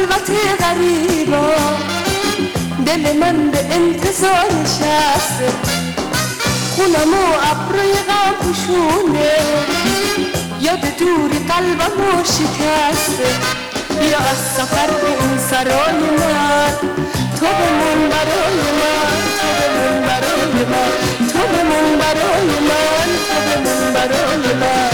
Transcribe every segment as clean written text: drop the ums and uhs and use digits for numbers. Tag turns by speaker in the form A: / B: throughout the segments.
A: خلوت غریبا، دل من به انتظار نشسته، خونم و ابروی غم پوشونه، یاد دوری قلبمو شکسته. بیا از سفر به این سرای من، تو بمون برای من، تو بمون برای من، تو بمون برای من، تو بمون برای من.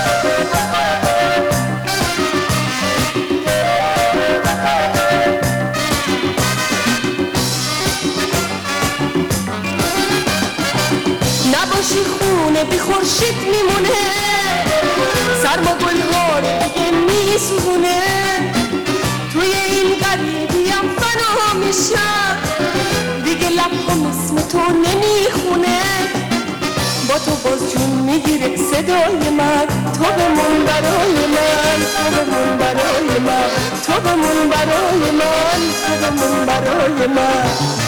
A: نباشی خونه بی خورشید میمونه، سرما گل‌ها رو دیگه میسوزونه، توی این غریبیم فنا میشم، دیگه لب‌هام اسم تو نمیخونه، با تو باز جون میگیره صدای من، تو بمون برای من، تو بمون برای من، تو بمون برای من، تو بمون برای من.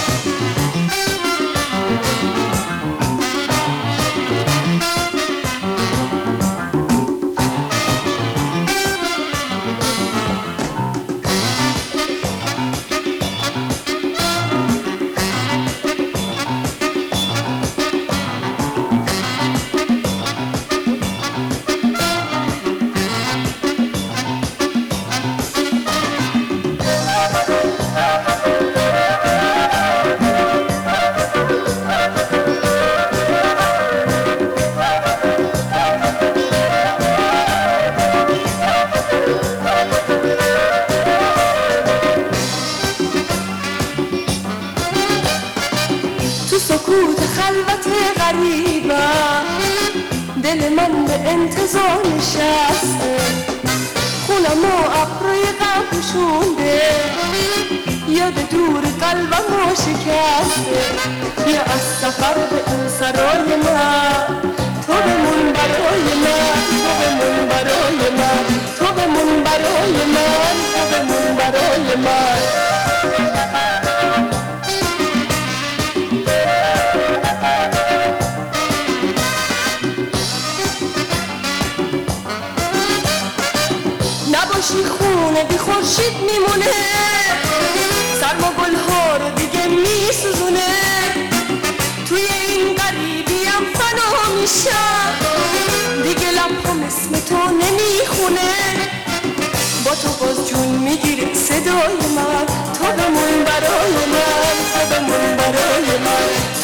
A: سکوت خلوت غریبم، دل من به انتظار نشسته، خونم و ابروی غم پوشونده، یاد دور قلبمو شکسته. بیا از سفر به اون سرای من، تو بمون برای من، تو بمون برای من، تو بمون برای من، تو بمون برای من. نباشی خونه بی خورشید میمونه، سرما گل‌ها رو دیگه میسوزونه، توی این غریبیم فنا میشم، دیگه لب‌هام اسم تو نمیخونه، با تو باز جون میگیره صدای من، تو بمون برای من، تو بمون برای من،